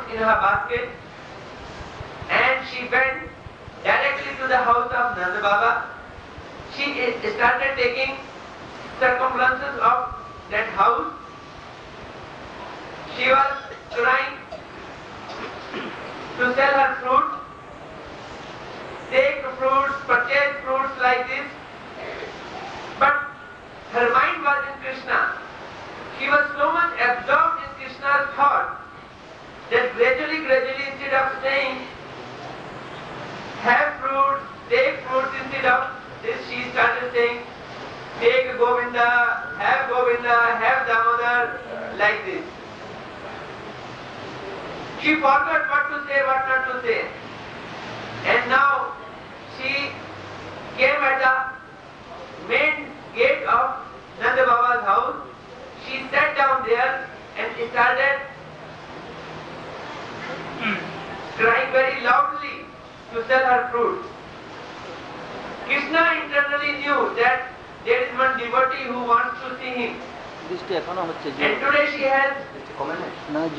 fruits in her basket, and she went directly to the house of Nanda Baba. She started taking circumferences of that house. She was trying to sell her fruits, take fruits, purchase fruits like this, but her mind was in Krishna. She was so much absorbed in Krishna's thought that gradually, instead of saying, have fruits, take fruits, instead of this, she started saying, take Govinda, have Damodar, like this. She forgot what to say, what not to say. And now she came at the main gate of Nanda Baba's house. She sat down there and started crying very loudly to sell her fruit. Krishna internally knew that there is one devotee who wants to see him. And today she has come and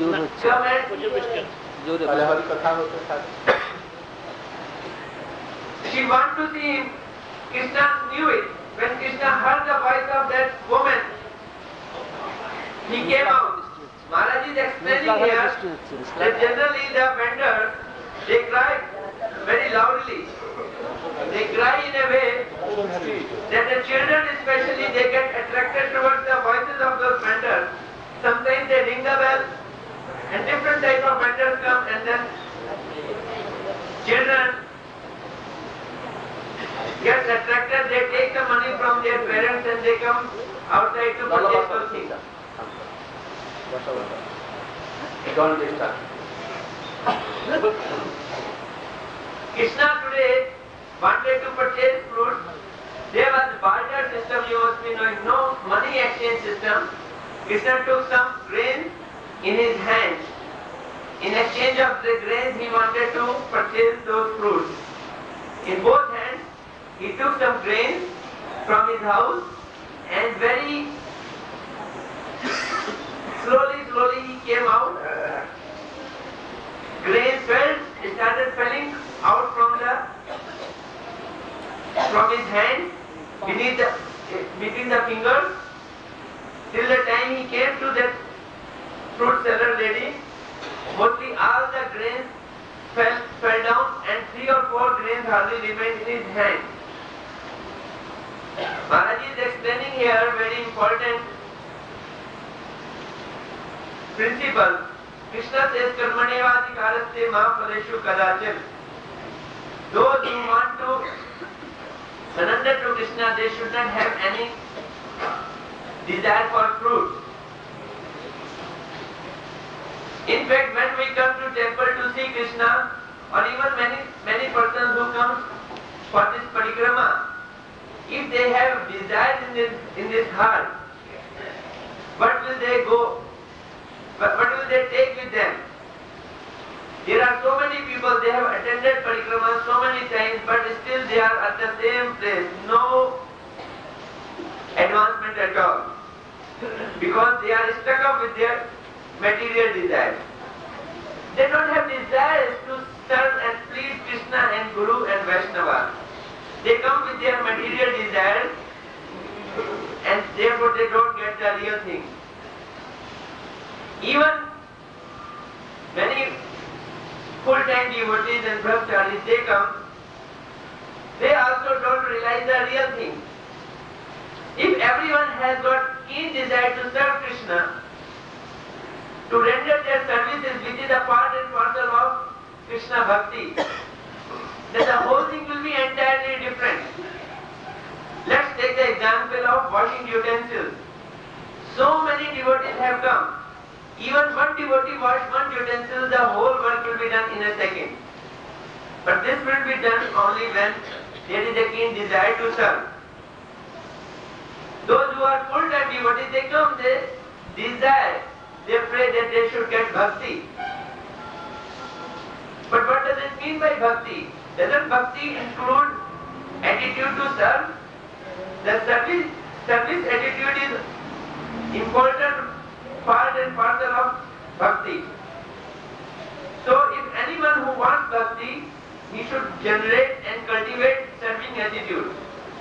she wants to see him. Krishna knew it. When Krishna heard the voice of that woman, he came out. Maharaj is explaining here that generally the vendors, they cry very loudly. They cry in a way that the children especially, they get attracted towards the voices of those vendors. Sometimes they ring the bell and different type of vendors come, and then children get attracted, they take the money from their parents and they come outside to purchase those things. Don't disturb. Krishna today wanted to purchase fruits. There was barter system, you must be knowing, no money exchange system. Krishna took some grains in his hand. In exchange of the grains, he wanted to purchase those fruits. In both hands, he took some grains from his house and very slowly he came out. Grains started falling out from his hand between the fingers, till the time he came to that fruit seller lady. Mostly all the grains fell down and 3 or 4 grains hardly remained in his hand. Maharaj is explaining here very important principle. Krishna says, Karmanevadhikaraste ma phaleshu kadachit. Those who want to surrender to Krishna, they should not have any desire for fruit. In fact, when we come to temple to see Krishna, or even many persons who come for this parikrama, if they have desires in this heart, what will they go? What will they take with them? There are so many people, they have attended parikrama so many times, but still they are at the same place, no advancement at all, because they are stuck up with their material desires. They don't have desires to serve and please Krishna and Guru and Vaishnava. They come with their material desires and therefore they don't get the real thing. Even many full-time devotees and brahmacharis, they come, they also don't realize the real thing. If everyone has got keen desire to serve Krishna, to render their services, which is a part and parcel of Krishna Bhakti, then the whole thing will be entirely different. Let's take the example of washing utensils. So many devotees have come. Even one devotee wash one utensil, the whole work will be done in a second. But this will be done only when there is a keen desire to serve. Those who are full-time devotees, they come, they desire, they pray that they should get bhakti. But what does it mean by bhakti? Doesn't bhakti include attitude to serve? The service attitude is important part and parcel of bhakti. should generate and cultivate serving attitude.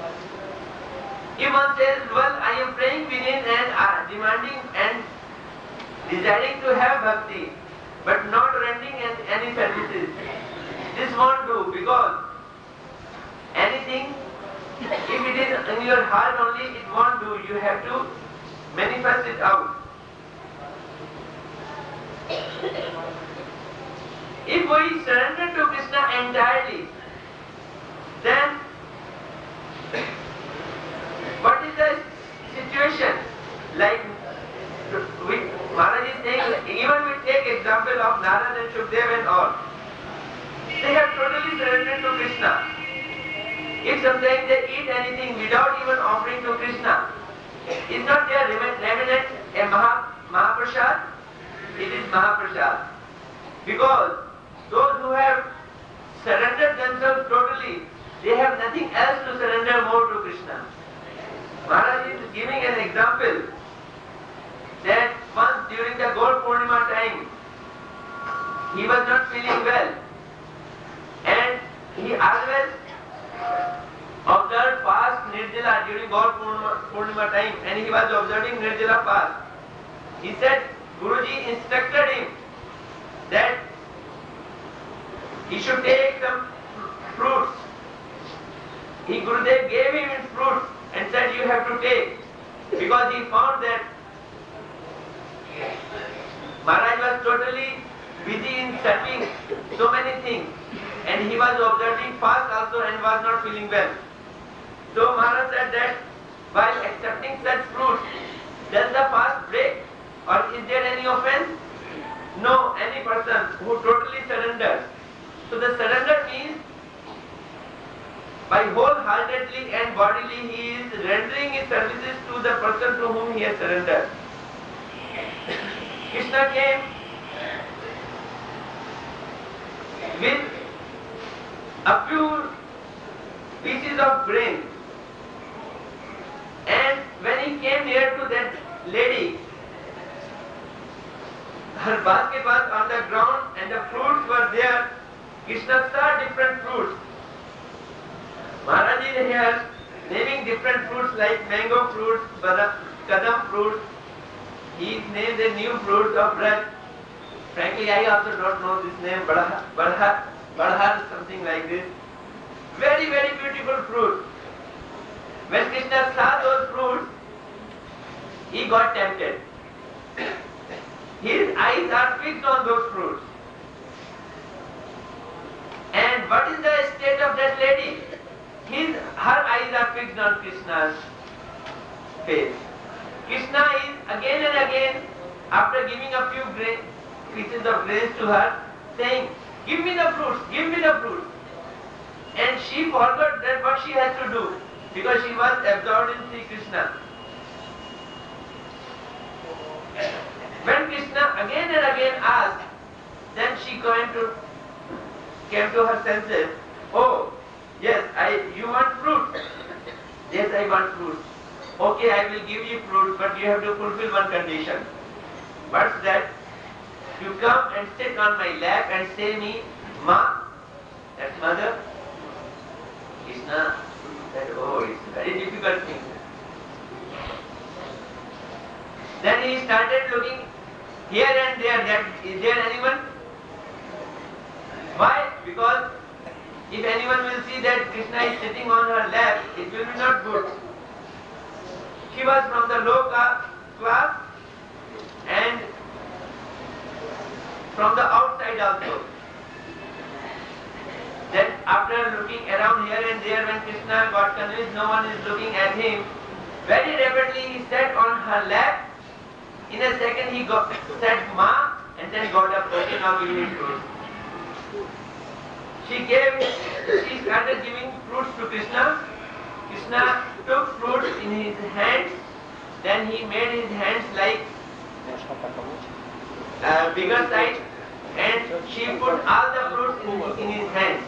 If one says, well, I am praying within and demanding and desiring to have bhakti, but not rendering any services, this won't do, because anything, if it is in your heart only, it won't do. You have to manifest it out. If we surrender to Krishna entirely, then what is the situation? Like Maharaj is saying, even we take example of Narad and Shukdev and all, they have totally surrendered to Krishna. If sometimes they eat anything without even offering to Krishna, is not their remnant a Mahaprasad? It is Mahaprasad. Because those who have surrendered themselves totally, they have nothing else to surrender more to Krishna. Maharaj is giving an example that once during the Gaur Purnima time, he was not feeling well, and he always observed fast Nirjala during Gaur Purnima time, and he was observing Nirjala fast. He said, Guruji instructed him that he should take some fruits. Gurudev gave him fruits and said, you have to take, because he found that Maharaj was totally busy in serving so many things, and he was observing fast also and was not feeling well. So Maharaj said that while accepting such fruits, does the fast break, or is there any offense? No, any person who totally surrenders. So the surrender means by wholeheartedly and bodily he is rendering his services to the person to whom he has surrendered. Krishna came with a few pieces of grain, and when he came near to that lady, her basket was on the ground and the fruits were there. Krishna saw different fruits. Maharaj is here naming different fruits like mango fruits, kadam fruits. He named the new fruits of Braj. Frankly, I also don't know this name, Badhar, something like this. Very, very beautiful fruit. When Krishna saw those fruits, he got tempted. His eyes are fixed on those fruits. And what is the state of that lady? Her eyes are fixed on Krishna's face. Krishna is again and again, after giving a few pieces of grains to her, saying, give me the fruits, give me the fruits. And she forgot that what she has to do, because she was absorbed in Sri Krishna. When Krishna again and again asked, then she came to her senses. Oh, yes, you want fruit? Yes, I want fruit. Okay, I will give you fruit, but you have to fulfill one condition. What's that? You come and sit on my lap and say me, Ma, that's mother. Krishna said, oh, it's a very difficult thing. Then he started looking here and there, that is there anyone? Why? Because if anyone will see that Krishna is sitting on her lap, it will be not good. She was from the low class and from the outside also. Then after looking around here and there, when Krishna got convinced no one is looking at him, very rapidly he sat on her lap. In a second he said Ma, and then got up, okay, now give me fruit. She started giving fruits to Krishna. Krishna took fruits in his hands, then he made his hands like bigger size, and she put all the fruits in his hands.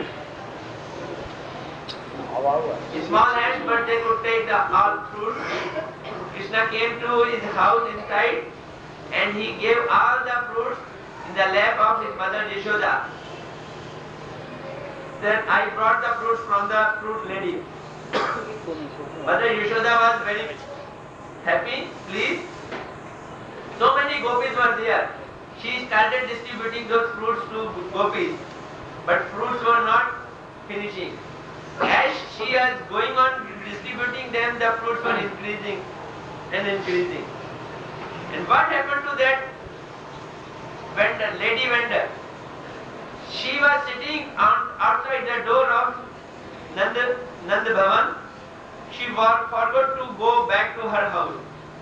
Small hands, but they could take all fruits. Krishna came to his house inside, and he gave all the fruits in the lap of his mother Yashoda. Then I brought the fruits from the fruit lady. Mother Yashoda was very happy, pleased. So many gopis were there. She started distributing those fruits to gopis, but fruits were not finishing. As she was going on distributing them, the fruits were increasing and increasing. And what happened to that vendor, lady vendor? She was sitting outside the door of Nand Bhavan. She forgot to go back to her house.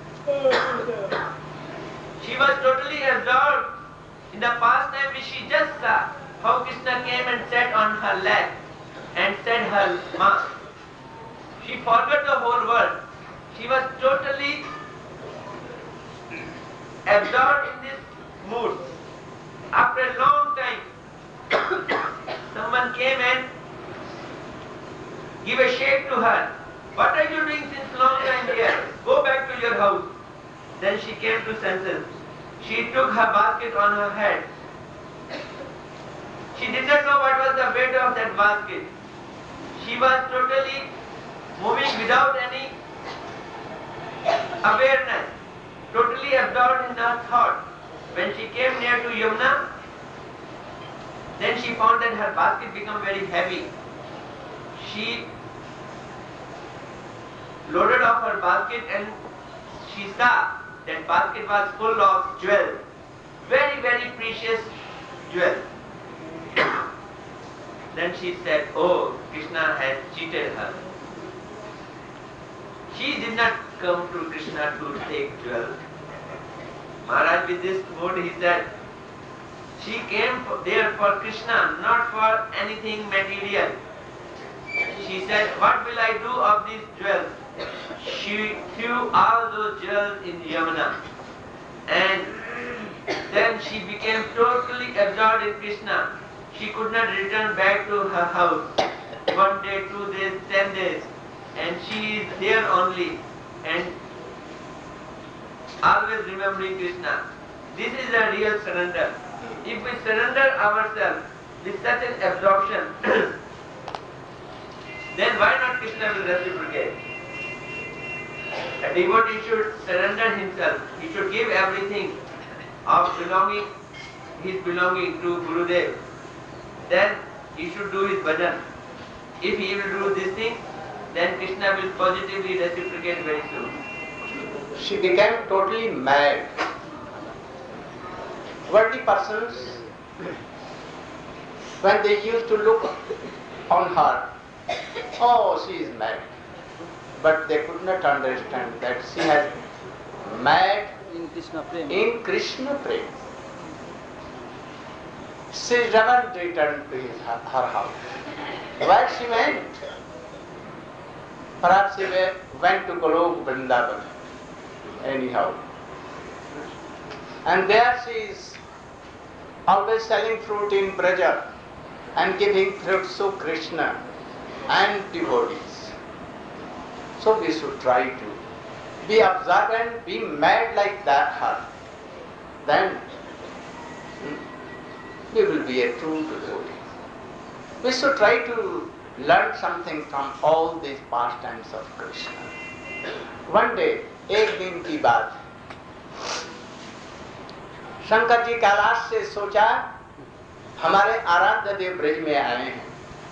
She was totally absorbed in the pastime which she just saw. How Krishna came and sat on her lap and said her ma. She forgot the whole world. She was totally absorbed in this mood. After a long time, someone came and gave a shake to her. What are you doing since long time here? Go back to your house. Then she came to senses. She took her basket on her head. She did not know what was the weight of that basket. She was totally moving without any awareness, totally absorbed in her thought. When she came near to Yamuna, then she found that her basket became very heavy. She loaded off her basket and she saw that basket was full of jewels, very, very precious jewels. Then she said, oh, Krishna has cheated her. She did not come to Krishna to take jewels. Maharaj, with this mood, he said, she came there for Krishna, not for anything material. She said, what will I do of these jewels? She threw all those jewels in Yamuna. And then she became totally absorbed in Krishna. She could not return back to her house. 1 day, 2 days, 10 days. And she is there only. And always remembering Krishna. This is a real surrender. If we surrender ourselves with such an absorption, then why not Krishna will reciprocate? A devotee should surrender himself. He should give everything of belonging, his belonging to Gurudev. Then he should do his bhajan. If he will do this thing, then Krishna will positively reciprocate very soon. She became totally mad. Worldly persons, when they used to look on her, oh, she is mad. But they could not understand that she has mad in Krishna Prem. She never returned to her house. Where she went? Perhaps she went to Golok Vrindavan. Anyhow. And there she is always selling fruit in Braja and giving fruits to Krishna and devotees. So we should try to be observant, be mad like that her. Then we will be a true devotee. We should try to learn something from all these pastimes of Krishna. One day, एक दिन की बात, शंकर जी कैलाश से सोचा हमारे आराध्य देव ब्रज में आए हैं,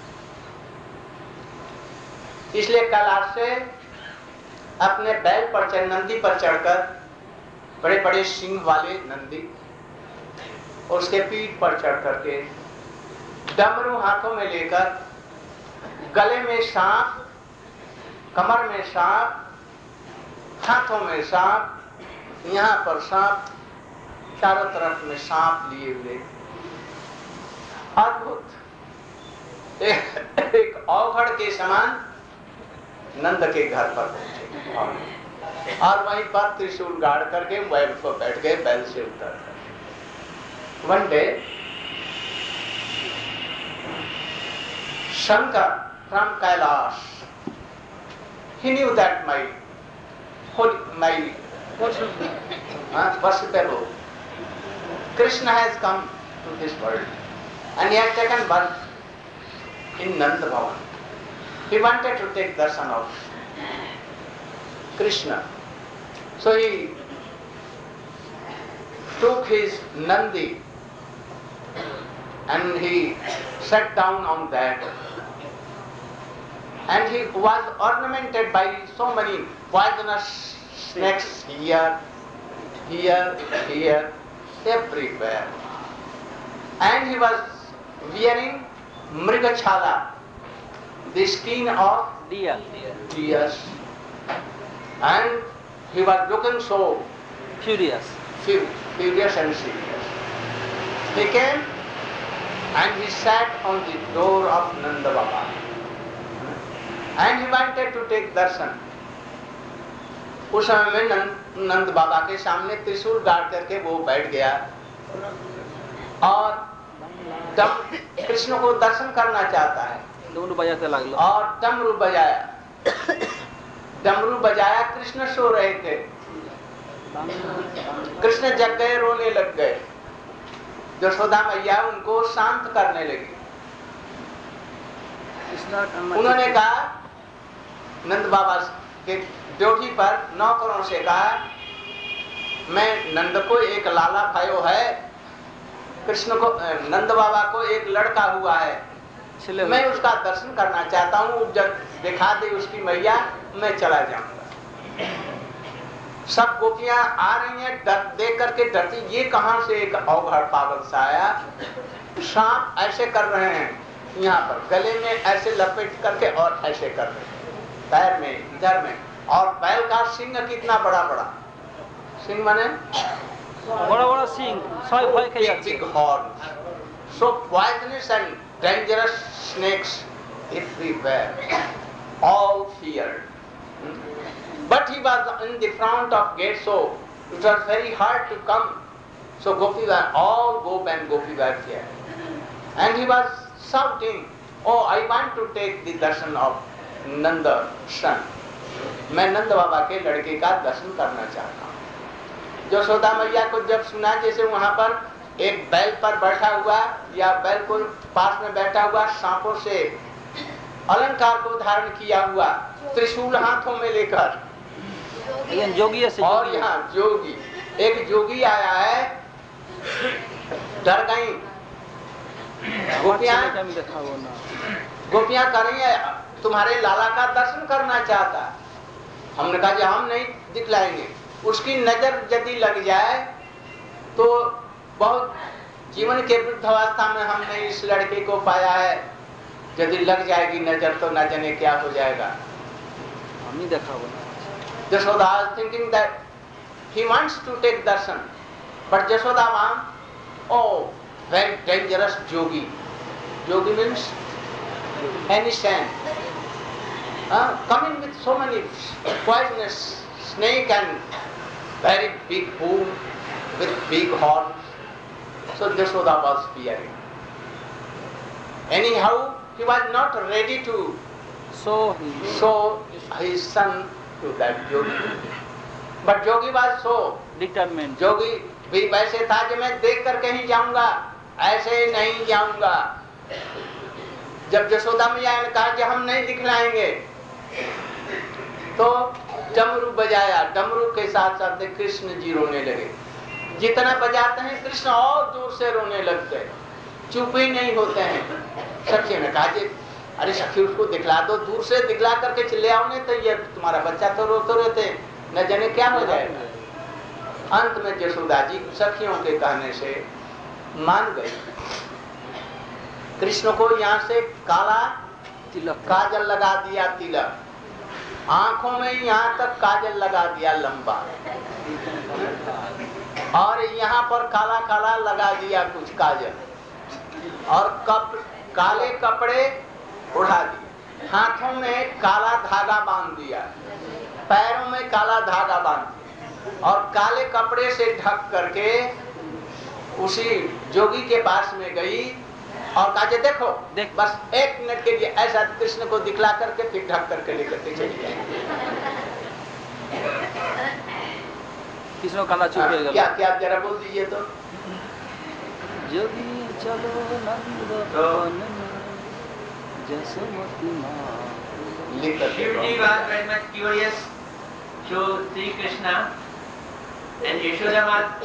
इसलिए कैलाश से अपने बैल पर चढ़ नंदी पर चढ़कर, बड़े बड़े सिंह वाले नंदी, उसके पीठ पर चढ़ करके डमरू हाथों में लेकर, गले में सांप, कमर में सांप, हाथों में सांप, यहाँ पर सांप, चारों तरफ में सांप लिए हुए, अद्भुत एक अवघड़ के समान नंद के घर पर पहुंचे और वहीं पर त्रिशूल गाड़ करके बैल को बैठ गए, बैल से उतर कर। One day Shankar from Kailash, he knew that my worshipable Krishna has come to this world and he has taken birth in Nanda Bhavan. He wanted to take darshan of Krishna. So he took his Nandi and he sat down on that. And he was ornamented by so many poisonous snakes here, everywhere. And he was wearing mrigachala, the skin of deers. And he was looking so furious and serious. He came and he sat on the door of Nanda Baba. And he wanted to take darshan. उस समय में नंद बाबा के सामने त्रिशूल गाड़ करके वो बैठ गया और कृष्ण को दर्शन करना चाहता है। डमरू बजाते लागलो और डमरू बजाया। कृष्ण सो रहे थे। कृष्ण जग गए, रोने लग गए। यशोदा मैया उनको शांत करने लगी। उन्होंने कहा, नंद बाबा के ड्यूटी पर नौकरों से कहा, मैं नंद को एक लाला भयो है, कृष्ण को नंद बाबा को एक लड़का हुआ है, मैं उसका दर्शन करना चाहता हूँ, जब दिखा दे उसकी मैया मैं चला जाऊंगा। सब गोपियां आ रही हैं, देख करके डरती, ये कहां से एक अवघड़ पागल सा आया। सांप ऐसे कर रहे हैं, यहाँ पर गले में ऐसे लपेट करके और ऐसे कर रहे हैं, पैर में इधर में। और बैल का सिंह कितना बड़ा बड़ा सिंह, माने बड़ा बड़ा Singh, big horns, so poisonous and dangerous snakes everywhere, all feared. But he was in the front of gate, so it was very hard to come. So Gopi were all Gop and Gopi were there, and he was shouting, "Oh, I want to take the darshan of Nanda son." मैं नंद बाबा के लड़के का दर्शन करना चाहता हूँ। यशोदा मैया को जब सुना, जैसे वहाँ पर एक बैल पर बैठा हुआ या बैल को पास में बैठा हुआ सांपों से अलंकार को धारण किया हुआ, त्रिशूल हाथों में लेकर, जोगी है, और यहाँ जोगी, एक जोगी आया है, डर गई गोपियां कर रही है, तुम्हारे लाला का दर्शन करना चाहता। हमने कहा कि हम नहीं दिखलाएंगे, उसकी नजर यदि लग जाए तो बहुत जीवन के वृद्धावस्था में हमने इस लड़के को पाया है, यदि लग जाएगी नजर तो न जाने क्या हो जाएगा। हम ही देखा वो। Yashoda was thinking that he wants to take darshan, but Yashoda was, oh, very dangerous yogi. Yogi means any saint. Coming with so many poisonous snake and very big bull with big horns. So Yashoda was fearing. Anyhow, he was not ready to show his son to that yogi. But yogi was so determined. योगी भी वैसे था कि मैं देख कर कहीं जाऊंगा, ऐसे नहीं जाऊंगा। जब यशोदा मैया ने कहा कि हम नहीं दिखलाएंगे, तो डमरू बजाया। डमरू के साथ साथ कृष्ण जी रोने लगे। जितना बजाते हैं कृष्ण और जोर से रोने लगते, चुप ही नहीं होते हैं। सखी ने कहा कि अरे सखी उसको दिखला दो, दूर से दिखला करके चले आओ, नहीं तो ये तुम्हारा बच्चा तो रोते रहते न जाने क्या हो जाएगा। अंत में यशोदा जी सखियों के कहने से मान गई। कृष्ण को यहाँ से काला तिलक, काजल लगा दिया, तिलक, आंखों में यहाँ तक काजल लगा दिया लंबा, और यहाँ पर काला काला लगा दिया कुछ काजल, और काले कपड़े उड़ा दिए, हाथों में काला धागा बांध दिया, पैरों में काला धागा बांध दिया, और काले कपड़े से ढक करके उसी जोगी के पास में गई और कहा देखो देख, बस एक मिनट के लिए ऐसा कृष्ण को दिखला करके फिर ढक करके लेकर के चली जाए। कृष्ण काला चुप हो गया। क्या क्या जरा बोल दीजिए तो। जोगी चलो नंद जसमती माँ लिख करके Shivji was very much curious to see Krishna, and Yashoda was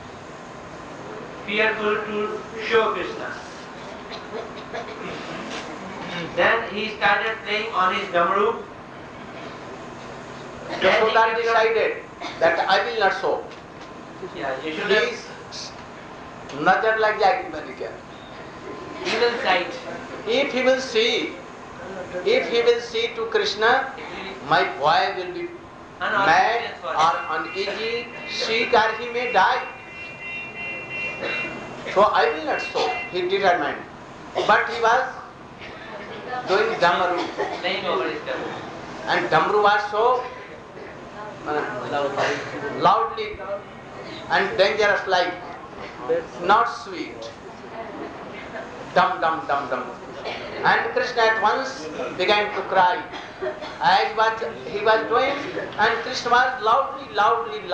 fearful to show Krishna. Then he started playing on his damru. Yashoda decided that I will not show. Yeah, Yashoda His nazar lag jayegi मैंने क्या? evil sight. If he will see to Krishna, my boy will be mad or uneasy, sick, or he may die. So I will not show. He determined. But he was doing Damru. Playing over his damru. And Damru was so loudly and dangerous like, not sweet. Dum dum dum dum. And Krishna at once began to cry. As what he was doing, and Krishna was louder he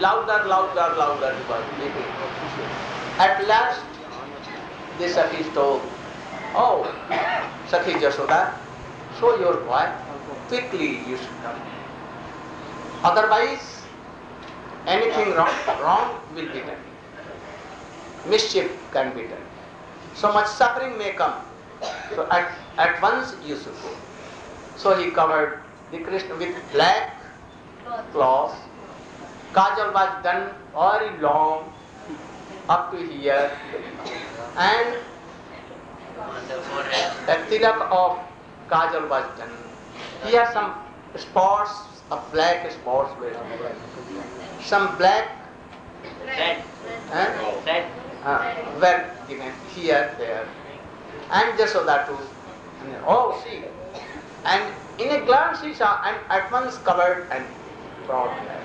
was making. At last, the Sakhi told, "Oh, Sakhi Jashoda, show your boy. Quickly you should come. Otherwise, anything wrong will be done. Mischief can be done. So much suffering may come. So at once you should go." So he covered the Krishna with black cloth. Kajal was done very long, up to here, and the tilak of Kajal was done. Here some spots of black spots were, some black Red. were given here, there, and Jashoda too. Oh, see, and in a glance he saw, and at once covered and brought there.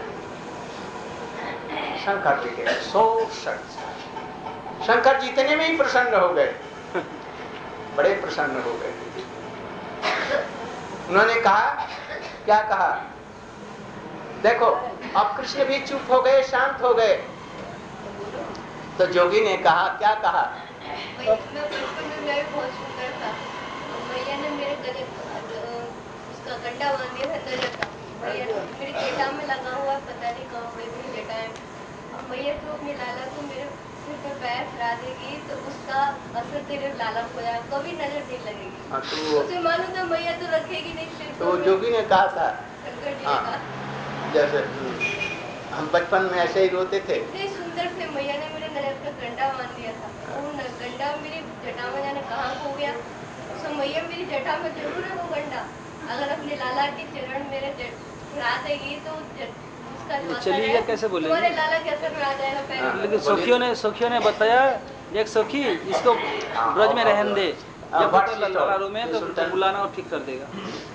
Shankar ji के so Shankar ji इतने में ही प्रसन्न हो गए, बड़े प्रसन्न हो गए. उन्होंने कहा, क्या कहा? देखो, अब कृष्ण भी चुप हो गए, शांत हो गए. तो जोगी ने कहा, क्या कहा? मैं बचपन में बहुत सुंदर था. भैया ने मेरे गले उसका गंडा बांध दिया था, गले का. भैया मेरे जटा में लगा हुआ, पता नहीं कहाँ पे मेरी जटा है. भैया तो अपनी लाला को मेरे सिर पे पैर फिरा देगी तो उसका असर तेरे लाला को जाएगा, कभी नजर नहीं लगेगी. उसे मालूम था भैया तो रखेगी नहीं सिर तो जोगी ने कहा था, शंकर जी ने कहा, जैसे हम बचपन में ऐसे ही रोते थे. इतने सुंदर थे. भैया ने मेरे नजर पे गंडा बांध दिया था. वो गंडा मेरी जटा में जाने कहाँ खो गया. तो भैया मेरी जटा में जरूर है वो गंडा. अगर अपने लाला की चरण मेरे फिरा देगी तो उसका जो असर चलिए, है कैसे बोलेंगे? तुम्हारे लाला के असर में आ जाएगा पैर. लेकिन सखियों ने बताया, एक सखी इसको ब्रज में रहने दे, जब तक लाला रूम में तो बुलाना और ठीक कर देगा.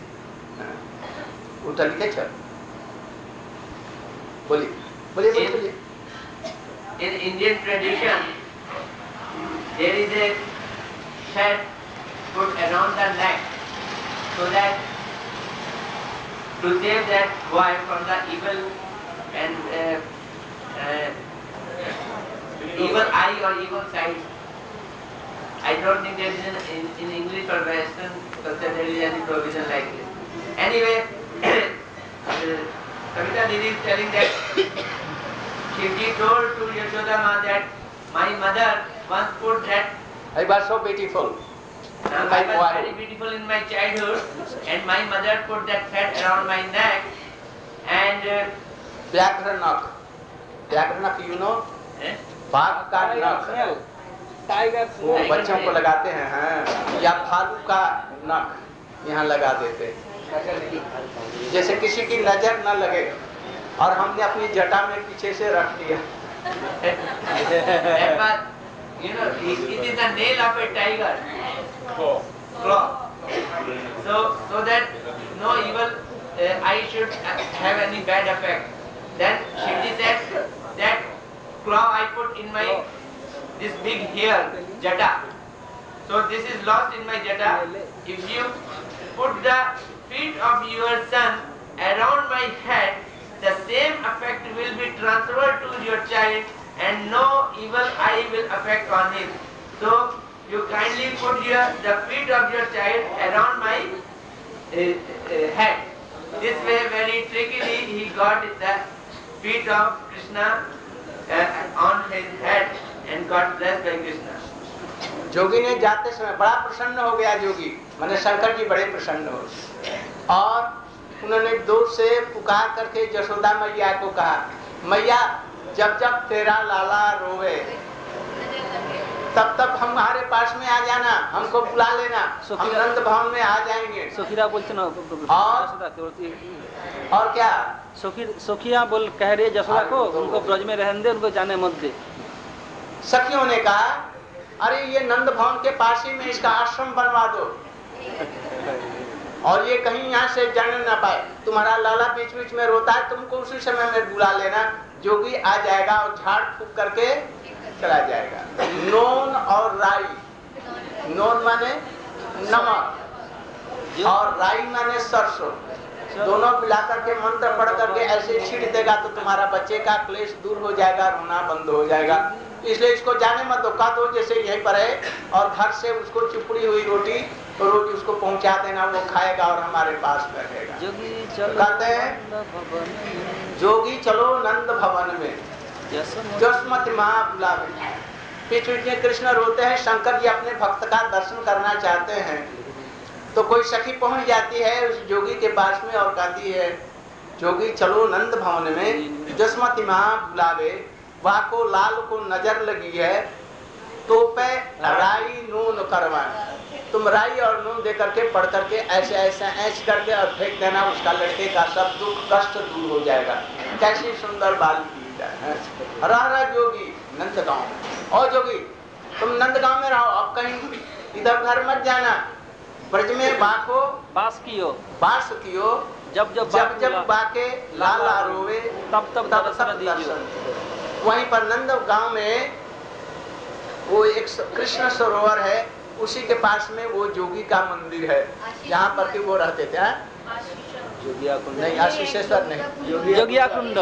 उठल के चल, बोलिए बोलिए बोलिए. In Indian tradition, there is a thread put around the neck so that to save that boy from the evil and evil eye or evil sight. I don't think there is in English or Western culture there is any provision like this. Anyway, Kavita Didi is telling that Shivji told to Yashoda Ma that my mother once put that. I was so beautiful. I was very beautiful in my childhood, and my mother put that thread around my neck, and Vyagranaka, you know? बाघ का नख tiger वो बच्चों को लगाते हैं, हाँ, या भालू का नख यहाँ लगा देते, जैसे किसी की नजर न लगे. और हमने अपनी जटा में पीछे से रख दिया. you know, it is the nail of a tiger. Claw. So that no evil eye should have any bad effect. Then Shivji said that claw I put in my this big hair, jata. So this is lost in my jata. If you put the feet of your son around my head, the same effect will be transferred to your child and no evil eye will affect on him. So you kindly put the feet of your child around my head. This way, very trickily, he got the feet of Krishna on his head and got blessed by Krishna. जोगी ने जाते समय बड़ा प्रसन्न हो गया। जोगी माने शंकर जी बड़े प्रसन्न हो और उन्होंने दूर से पुकार करके यशोदा मैया को कहा, मैया जब जब तेरा लाला रोवे तब तब हमारे पास में आ जाना, हमको बुला लेना, हम नंद भवन में आ जाएंगे। सखीरा बोलते ना और क्या सखिया बोल कह रहे यशोदा को उनको ब्रज में रहने दे, उनको जाने मत दे। सखियों ने कहा, अरे ये नंद भवन के पास ही में इसका आश्रम बनवा दो और ये कहीं यहाँ से जाने ना पाए। तुम्हारा लाला बीच बीच में रोता है, तुमको उसी समय में बुला लेना, जोगी आ जाएगा और झाड़ फूक करके चला जाएगा। नोन और राई, नोन माने नमक और राई माने सरसों, दोनों मिला करके मंत्र पढ़ करके ऐसे छींट देगा तो तुम्हारा बच्चे का क्लेश दूर हो जाएगा, रोना बंद हो जाएगा। इसलिए इसको जाने मत दो, का दो जैसे यहीं पर है और घर से उसको चुपड़ी हुई रोटी तो रोटी उसको पहुंचा देना, वो खाएगा और हमारे पास रहेगा। कहते हैं जोगी चलो नंद भवन में, जसमति माँ बुलावे। बीच बीच में कृष्ण रोते हैं, शंकर जी अपने भक्त का दर्शन करना चाहते हैं तो कोई सखी पहुंच जाती है उस जोगी के पास में और कहती है, जोगी चलो नंद भवन में, जसमति माँ बुलावे। वहां को लाल को नजर लगी है तो पे राई नून करवाए, तुम राई और नून दे करके पढ़ करके ऐसे ऐसे ऐच करके और फेंक देना, उसका लड़के का सब दुख कष्ट दूर हो जाएगा। कैसी सुंदर बाल की है। रहा जोगी नंदगांव में, और जोगी तुम नंदगांव में रहो, अब कहीं इधर घर मत जाना, ब्रज में बाको बास कियो जब जब बाके लाला रोवे तब दर्शन। वहीं पर नंद गांव में वो एक कृष्ण सरोवर है, उसी के पास में वो जोगी का मंदिर है जहाँ पर कि वो रहते थे। नहीं आशीषेश्वर नहीं, जोगिया कुंड,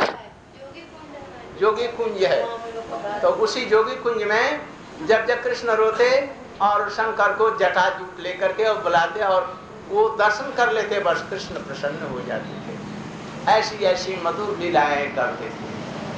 जोगी कुंज है। तो उसी जोगी कुंज में जब जब कृष्ण रोते और शंकर को जटा जूट लेकर के और बुलाते और वो दर्शन कर लेते, बस कृष्ण प्रसन्न हो जाते थे। ऐसी ऐसी मधुर लीलाएं करते थे।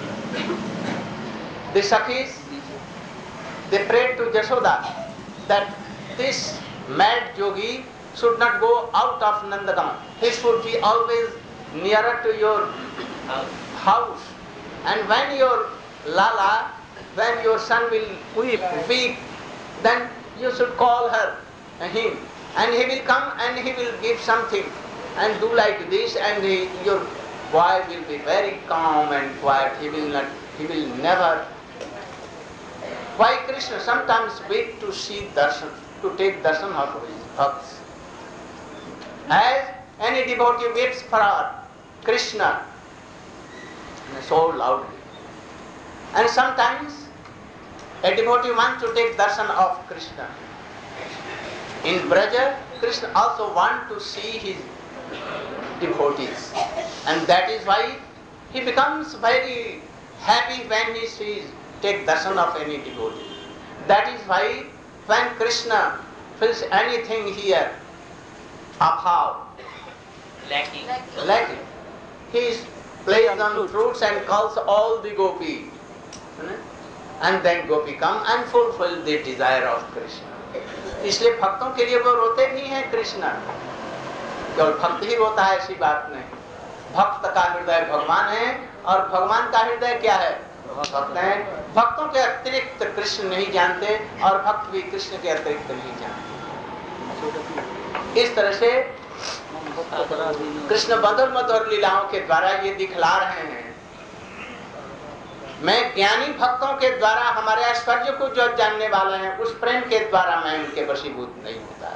The Sakhis, they prayed to Yashoda that this mad yogi should not go out of Nandagam. He should be always nearer to your house. And when your Lala, when your son will weep, then you should call him, and he will come and he will give something and do like this, and your boy will be very calm and quiet. He will never. Why Krishna sometimes wait to see darshan, to take darshan of his bhakts. As any devotee waits for Krishna so loudly. And sometimes a devotee wants to take darshan of Krishna. In Braja, Krishna also wants to see his devotees. And that is why he becomes very happy when he sees, take darshan of any devotee. That is why when Krishna feels anything here, abhav, lacking, he plays on fruits and calls all the gopi. And then gopi come and fulfill the desire of Krishna. इसलिए भक्तों के लिए वो रोते भी हैं कृष्ण, केवल भक्त ही रोता है ऐसी बात नहीं। भक्त का हृदय भगवान है और भगवान का हृदय क्या है? भक्त है। भक्तों के अतिरिक्त कृष्ण नहीं जानते और भक्त भी कृष्ण के अतिरिक्त नहीं जानते। इस तरह से कृष्ण मधुर मधुर लीलाओं के द्वारा ये दिखला रहे हैं। मैं ज्ञानी भक्तों के द्वारा हमारे ऐश्वर्य को जो जानने वाले हैं उस प्रेम के द्वारा मैं उनके वशीभूत नहीं होता।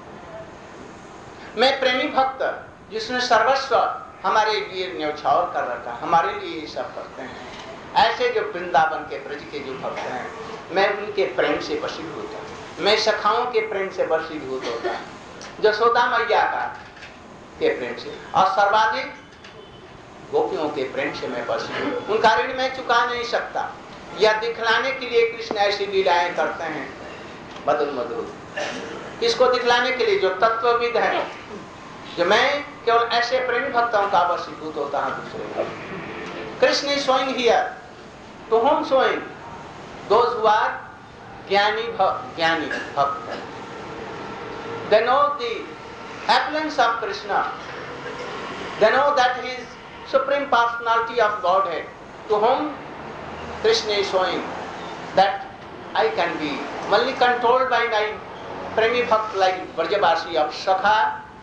मैं प्रेमी भक्त जिसने सर्वस्व हमारे लिए न्यौछावर कर रखा, हमारे लिए ये सब करते हैं, ऐसे जो वृंदावन के ब्रज के जो भक्त हैं, मैं उनके प्रेम से वशीभूत हूँ। मैं सखाओं के प्रेम से वशीभूत होता, यशोदा मैया का के प्रेम से, और सर्वाधिक गोपियों के प्रेम से मैं वशीभूत। उनका ऋण मैं चुका नहीं सकता। यह दिखलाने के लिए कृष्ण ऐसी लीलाएं करते हैं मधुर मधुर। इसको दिखलाने के लिए जो तत्वविद है, जो मैं केवल ऐसे प्रेमी भक्तों का वशीभूत होता हूं दूसरे। Krishna is showing here to whom showing those who are jnani bhakta. They know the affluence of Krishna. They know that he is Supreme Personality of Godhead, to whom Krishna is showing that I can be only controlled by my Premi Bhakt like Vrajavasi of Sakha,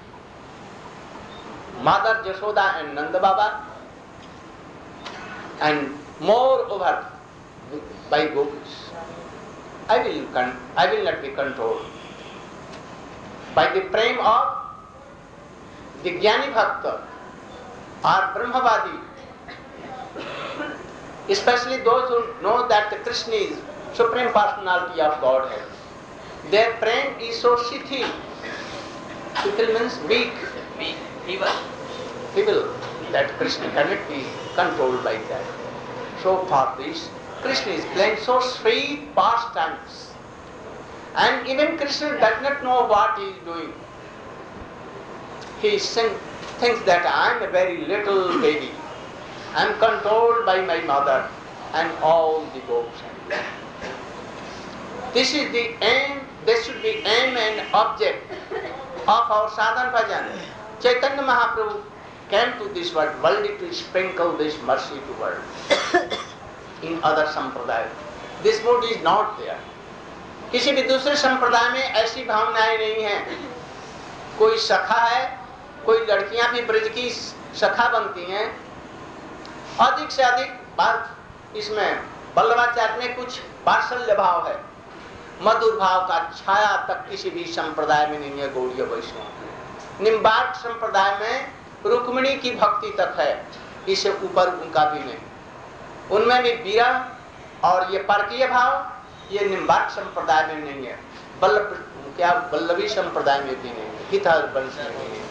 Mother Jashoda and Nanda Baba, and moreover by gopis. I will not be controlled by the prem of the Jnani Bhakta or Brahmavadi, especially those who know that Krishna is Supreme Personality of Godhead. Their prem is so shithil. Shithil means weak, feeble, that Krishna cannot be controlled by that. So for this, Krishna is playing so sweet pastimes. And even Krishna does not know what he is doing. He thinks that I am a very little baby. I am controlled by my mother and all the gopis. This is the aim, this should be aim and object of our sadhana bhajan. Chaitanya Mahaprabhu came to this world only to sprinkle this mercy to world. In other sampradaya, this mood is not there. किसी भी दूसरे संप्रदाय में ऐसी भावनाएं नहीं हैं। कोई सखा है, कोई लड़कियां भी ब्रज की सखा बनती हैं। अधिक से अधिक बात इसमें वल्लभाचार्य में कुछ वात्सल्य भाव है, मधुर भाव का छाया तक किसी भी संप्रदाय में नहीं है। गौड़ीय वैष्णव निम्बार्क संप्रदाय में रुक्मिणी की भक्ति तक है, इससे ऊपर उनका भी नहीं। उनमें भी विरह और ये परकीय भाव ये निम्बार्क संप्रदाय में नहीं है, वल्लभी संप्रदाय में भी नहीं है, हितहर वंश में नहीं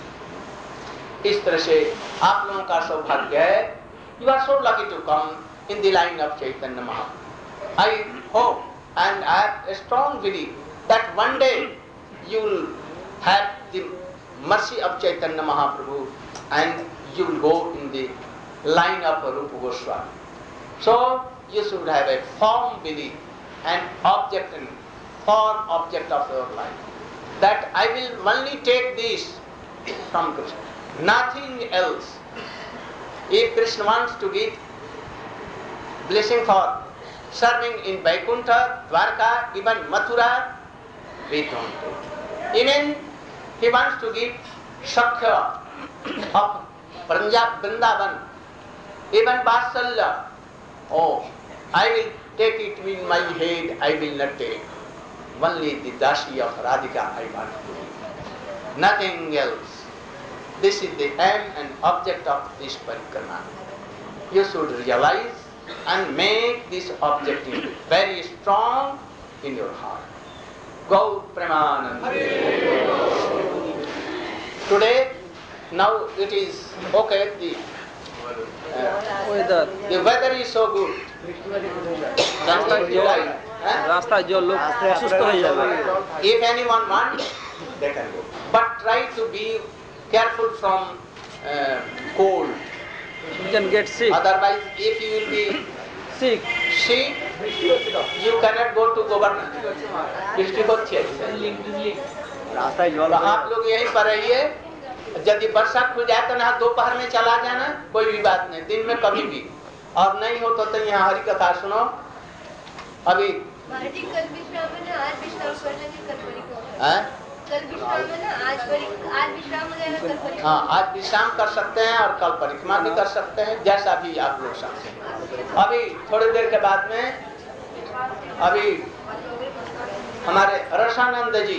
है। इस तरह से आप लोगों का सौभाग्य है। You are so lucky to come in the line of Chaitanya Mahaprabhu. I hope and I have a strong belief that one day you will have the mercy of Chaitanya Mahaprabhu and you will go in the line of Rupa Goswami. So you should have a firm belief and object and firm object of your life, that I will only take this from Krishna, nothing else. If Krishna wants to give blessing for serving in Vaikuntha, Dwarka, even Mathura, we don't take. Even he wants to give Sakhya of Punjab, Vrindavan, even Vatsalya, oh, I will take it in my head, I will not take. Only the Dasi of Radhika I want to give. Nothing else. This is the aim and object of this parikrama. You should realize and make this objective very strong in your heart. Gaur Premanand. Today, now it is okay, the weather is so good. रास्ता जो लोग सुस्त हो जाएगा. If anyone wants, they can go. But try to be careful from cold. You can get sick. Otherwise, if you will be Sick. you cannot go to governor. District of आप लोग यहीं पर रहिए. यदि वर्षा खुल जाए तो ना दोपहर में चला जाना, कोई भी बात नहीं, दिन में कभी भी. और नहीं हो तो यहाँ हरि कथा सुनो. अभी कल विश्राम है ना, आज विश्राम करना कि कल परिक्रमा? हैं? कल विश्राम है ना, आज विश्राम हो जाएगा, कल परिक्रमा? हाँ, आज विश्राम कर सकते हैं और कल परिक्रमा भी कर सकते हैं, जैसा भी आप लोग सकते हैं. अभी थोड़ी देर के बाद में अभी हमारे रसानंद जी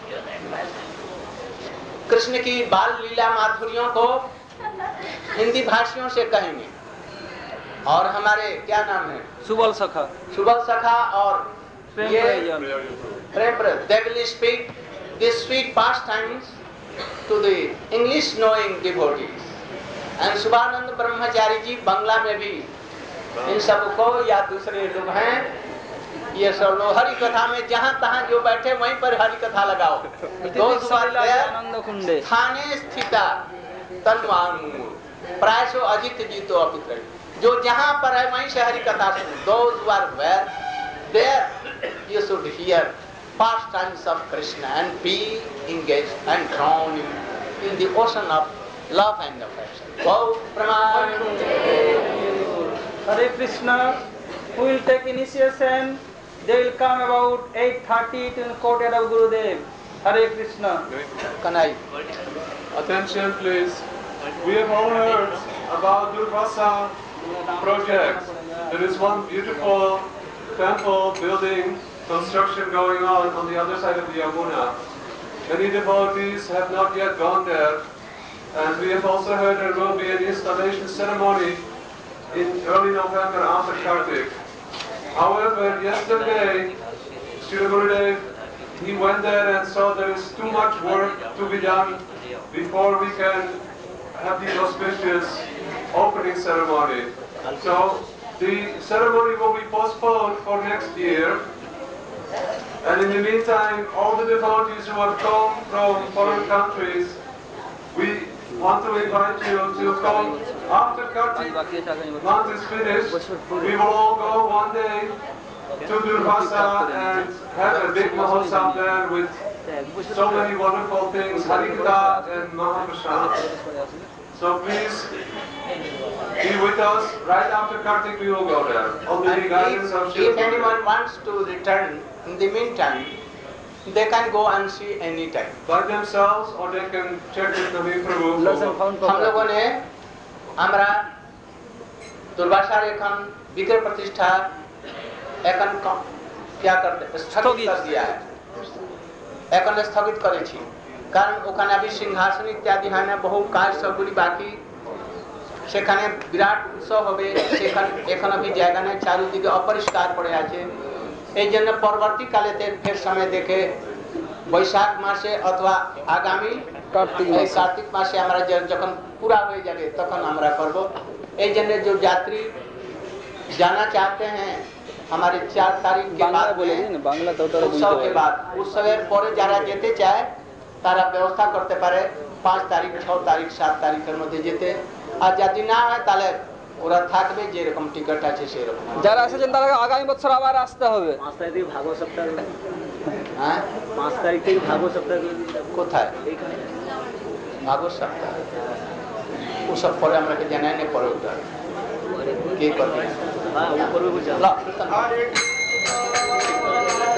कृष्ण की बाल लीला माधुर्यों को हिंदी भाषियों से कहेंगे. और हमारे क्या नाम है, सुबल सखा और ये they will speak this sweet pastimes to the English knowing devotees. And Shubhanand ब्रह्मचारी जी बंगला में भी इन सबको या दूसरे लोग हैं ये सब लोग हरि कथा में जहाँ तहाँ जो बैठे वहीं पर हरि कथा लगाओ। Those who are there, आनंद कुंडे स्थाने स्थिता तन्वांगु प्रायशो अजित जीतो अपित्र। जो जहाँ पर है वहीं से हरि कथा सुनो। Those who are there, you should hear pastimes of Krishna and be engaged and drowned in the ocean of love and affection. Wow, Pramanande. Hare Krishna, who will take initiation, they will come about 8:30 to the courtyard of Gurudev. Hare Krishna. Kanai. Attention please. We have all heard about Durvasa project. There is one beautiful temple building construction going on the other side of the Yamuna. Many devotees have not yet gone there. And we have also heard there will be an installation ceremony in early November after Kartik. However, yesterday, Srila Gurudev, he went there and saw there is too much work to be done before we can have the auspicious opening ceremony. So the ceremony will be postponed for next year. And in the meantime, all the devotees who have come from foreign countries, we want to invite you to come after Kartik month is finished. We will all go one day to Durvasa and have a big Mahotsav there with so many wonderful things, Harikatha and Mahaprasad. So please be with us. Right after Kartik we will go there. Under the guidance of Srila If anyone wants to return in the meantime, they can go and see any time. by themselves or they can check with Naveen Prabhu. हम लोगों ने हमरा दुर्वासा एखन विग्रह प्रतिष्ठा एखन क्या करते स्थगित कर दिया है। एखन स्थगित करे छी कारण ओखाने अभी सिंहासन इत्यादि है ना बहु काज सबগুলি बाकी সেখানে বিরাট উৎসব হবে সেখানে এখন अभी জায়গা নেই চারিদিকে অপরিষ্কার পড়ে আছে এই জন্য পরবর্তীকালেতে ফের সময় দেখে বৈশাখ মাসে অথবা আগামী कार्तिक मासे हमारा जखन पूरा हो जाए तखन हमरा करब এই জন্য जो यात्री जाना चाहते हैं हमारे 4 तारीख के बाद उत्सव के बाद उत्सवेर परे যারা যেতে চায় তারা ব্যবস্থা করতে পারে 5 তারিখ 6 তারিখ 7 তারিখের মধ্যে যেতে আর যদি না হয় তাহলে ওরা থাকবে যে রকম টিকিট আছে সেই রকম যারা এসেছেন তারা আগামী বছর আবার আসতে হবে 5 তারিখ থেকে ভাগবত সপ্তাহ হ্যাঁ 5 তারিখ থেকে ভাগবত সপ্তাহ কোথায় এইখানে ভাগবত সপ্তাহ ওসব পরে আমরা কি জানাই না পরে ওটা কে করবে হ্যাঁ ও করবে বুঝা লা